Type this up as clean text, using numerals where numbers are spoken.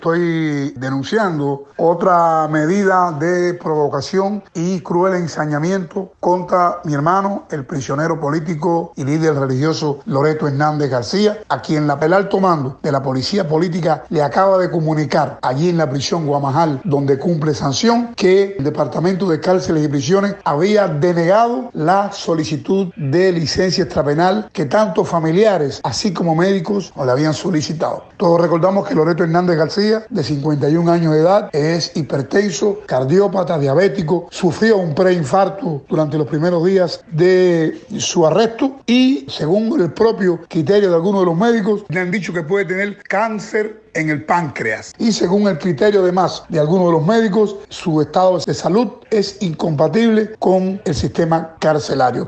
Estoy denunciando otra medida de provocación y cruel ensañamiento contra mi hermano, el prisionero político y líder religioso Loreto Hernández García, a quien la Alto Mando de la Policía Política le acaba de comunicar allí en la prisión Guamajal, donde cumple sanción, que el Departamento de Cárceles y Prisiones había denegado la solicitud de licencia extrapenal que tanto familiares, así como médicos, le habían solicitado. Todos recordamos que Loreto Hernández García, de 51 años de edad, es hipertenso, cardiópata, diabético, sufrió un preinfarto durante los primeros días de su arresto y, según el propio criterio de algunos de los médicos, le han dicho que puede tener cáncer en el páncreas. Y según el criterio además de algunos de los médicos, su estado de salud es incompatible con el sistema carcelario.